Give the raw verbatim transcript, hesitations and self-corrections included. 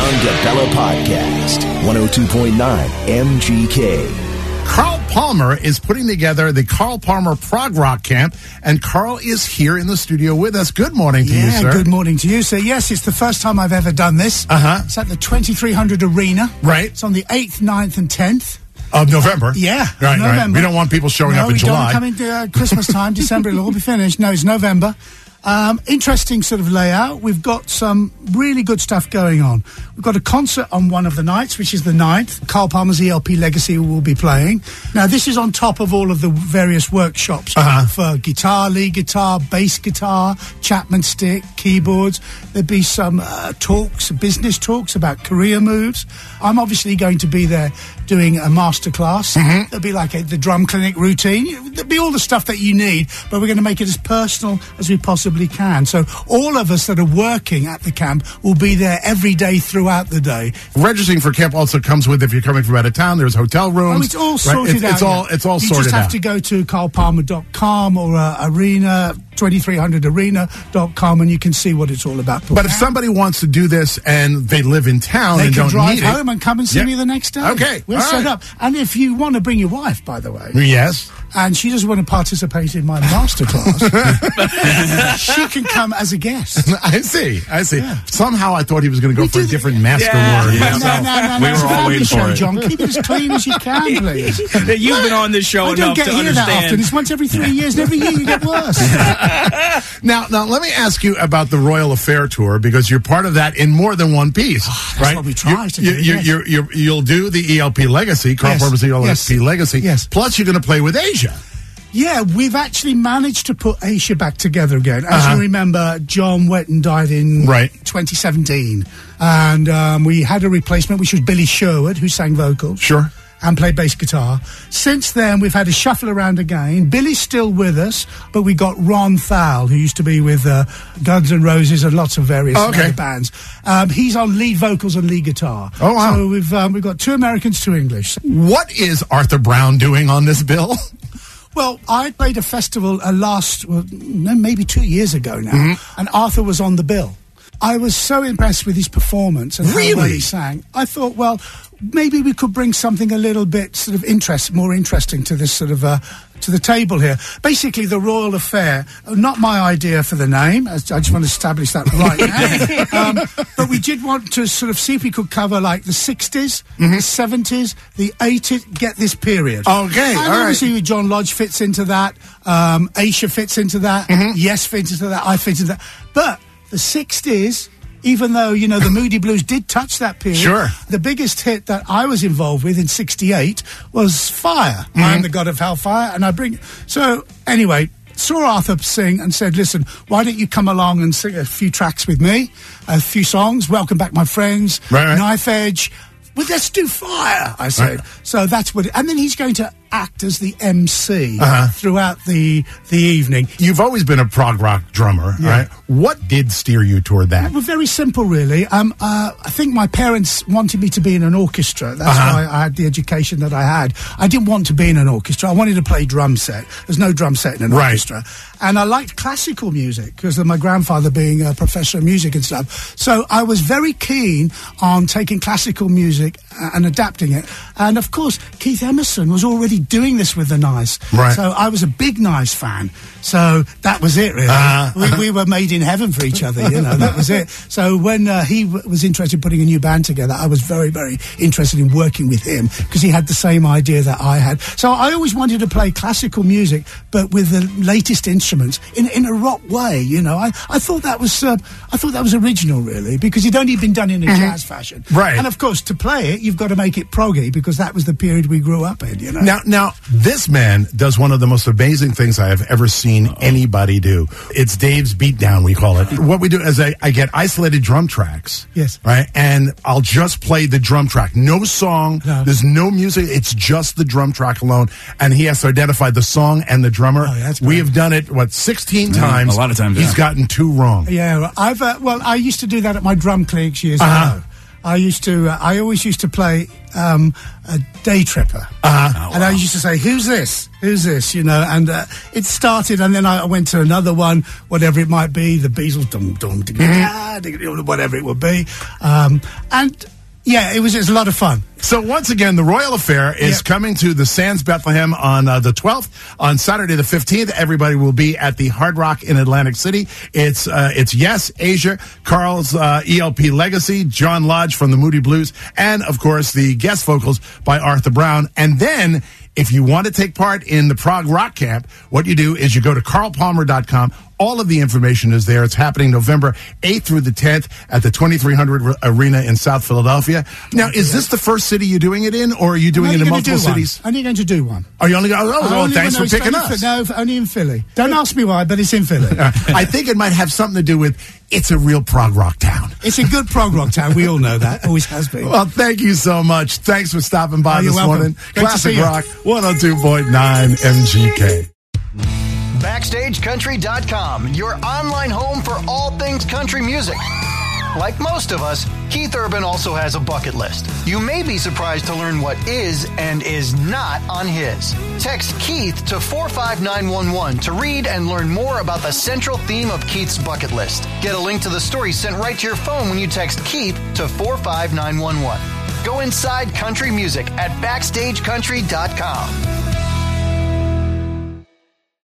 John DeBella Podcast, one oh two point nine M G K. Carl Palmer is putting together the Carl Palmer Prog Rock Camp, and Carl is here in the studio with us. Good morning to yeah, you, sir. Good morning to you, sir. Yes, it's the first time I've ever done this. Uh-huh. It's at the twenty-three hundred Arena. Right. It's on the eighth, ninth, and tenth. Of November. Yeah, right, November. Right. We don't want people showing no, up in we July. don't come into uh, Christmas time, December, it'll all be finished. No, it's November. Um, interesting sort of layout. We've got some really good stuff going on. We've got a concert on one of the nights, which is the ninth. Carl Palmer's E L P Legacy will be playing. Now, this is on top of all of the various workshops uh-huh. for guitar, lead guitar, bass guitar, Chapman stick, keyboards. There'll be some uh, talks, business talks about career moves. I'm obviously going to be there doing a masterclass. Mm-hmm. There'll be like a, the drum clinic routine. There'll be all the stuff that you need, but we're going to make it as personal as we possibly can. So all of us that are working at the camp will be there every day throughout the day. Registering for camp also comes with, if you're coming from out of town, there's hotel rooms. Oh, it's all sorted right? it's, out. It's all, it's all you sorted out. You just have out. to go to carl palmer dot com or uh, Arena, twenty-three hundred arena dot com, and you can see what it's all about. But if somebody wants to do this and they live in town they and can don't drive need home it, and come and see yep. me the next day. Okay. We're all set right. up. And if you want to bring your wife, by the way. Yes. And she doesn't want to participate in my masterclass, she can come as a guest. I see. I see. Yeah. Somehow I thought he was going to go We for a did- different master Yeah. word. Yeah. No, no, no, no. We It's were a all family waiting show, for it. John. Keep it as clean as you can, please. You've been on this show I don't enough get to here understand. that often. It's once every three years, and every year you get worse. Now, now, let me ask you about the Royal Affair Tour, because you're part of that in more than one piece, Oh, that's right? what we try you, to you, do, You, yes. you, you, you'll do the E L P Legacy, Carl Yes. Palmer's E L P Yes. Legacy. Yes. Plus, you're going to play with Asia. Yeah, we've actually managed to put Asia back together again. As Uh-huh. you remember, John Wetton died in Right. twenty seventeen. And um, we had a replacement, which was Billy Sherwood, who sang vocals. Sure. And played bass guitar. Since then, we've had a shuffle around again. Billy's still with us, but we got Ron Thal, who used to be with uh, Guns N' Roses and lots of various Oh, okay. other bands. Um, he's on lead vocals and lead guitar. Oh, wow. So we've um, we've got two Americans, two English. What is Arthur Brown doing on this bill? Well, I played a festival uh, last, well, no, maybe two years ago now, Mm-hmm. and Arthur was on the bill. I was so impressed with his performance and Really? how well he sang. I thought, well, maybe we could bring something a little bit sort of interest, more interesting to this sort of uh, to the table here. Basically, the Royal Affair, not my idea for the name. I just want to establish that right now. um, but we did want to sort of see if we could cover like the sixties, Mm-hmm. the seventies, the eighties, get this period. Okay, and all right. obviously John Lodge fits into that. Um, Aisha fits into that. Mm-hmm. Yes fits into that. I fit into that. But the sixties, even though, you know, the Moody Blues did touch that period. Sure. The biggest hit that I was involved with in sixty-eight was Fire. Mm-hmm. I am the God of Hellfire, and I bring... So, anyway, saw Arthur sing and said, listen, why don't you come along and sing a few tracks with me? A few songs. Welcome Back, My Friends. Right, right. Knife Edge. Well, let's do Fire, I said. Right. So that's what... And then he's going to act as the M C Uh-huh. throughout the the evening. You've always been a prog rock drummer, Yeah. right? What did steer you toward that? Well, very simple, really. Um, uh, I think my parents wanted me to be in an orchestra. That's Uh-huh. why I had the education that I had. I didn't want to be in an orchestra. I wanted to play drum set. There's no drum set in an Right. orchestra. And I liked classical music because of my grandfather being a professor of music and stuff. So I was very keen on taking classical music uh, and adapting it. And, of course, Keith Emerson was already doing this with the Nice. Right. So I was a big Nice fan. So that was it, really. Uh, we, we were made in heaven for each other, you know, that was it. So when uh, he w- was interested in putting a new band together, I was very, very interested in working with him because he had the same idea that I had. So I always wanted to play classical music, but with the latest instruments in in a rock way, you know. I, I thought that was uh, I thought that was original, really, because it'd only been done in a jazz fashion. Right. And, of course, to play it, you've got to make it proggy because that was the period we grew up in, you know. Now, now, this man does one of the most amazing things I have ever seen anybody do. It's Dave's Beatdown, we call it. What we do is I, I get isolated drum tracks. Yes. Right? And I'll just play the drum track. No song. No. There's no music. It's just the drum track alone. And he has to identify the song and the drummer. Oh, that's we great. have done it, what, sixteen Yeah, times? a lot of times, He's yeah. gotten two wrong. Yeah, I've uh, well, I used to do that at my drum clinics years Uh-huh. ago. I used to, uh, I always used to play um, a Day Tripper. Uh-huh. And I used to say, who's this? Who's this? You know, and uh, it started, and then I went to another one, whatever it might be, the Beatles, dum, dum, dum, mm-hmm. whatever it would be. Um, and, yeah, it was, it was a lot of fun. So once again, the Royal Affair is yep. coming to the Sands Bethlehem on uh, the twelfth. On Saturday the fifteenth, everybody will be at the Hard Rock in Atlantic City. It's uh, it's Yes, Asia, Carl's uh, E L P Legacy, John Lodge from the Moody Blues, and, of course, the guest vocals by Arthur Brown. And then, if you want to take part in the Prague Rock Camp, what you do is you go to carl palmer dot com. All of the information is there. It's happening November eighth through the tenth at the twenty-three hundred Arena in South Philadelphia. Now, is this the first city you're doing it in, or are you doing it in multiple cities? I'm only going to do one. Are you only going to do one? Oh, only thanks for picking only, us. No, only in Philly. Don't ask me why, but it's in Philly. I think it might have something to do with it's a real prog rock town. It's a good prog rock town. We all know that. Always has been. Well, thank you so much. Thanks for stopping by oh, this welcome. morning. Great Classic Rock one oh two point nine M G K. Backstage Country dot com, your online home for all things country music. Like most of us, Keith Urban also has a bucket list. You may be surprised to learn what is and is not on his. Text Keith to four five nine one one to read and learn more about the central theme of Keith's bucket list. Get a link to the story sent right to your phone when you text Keith to four five nine one one. Go inside country music at Backstage Country dot com.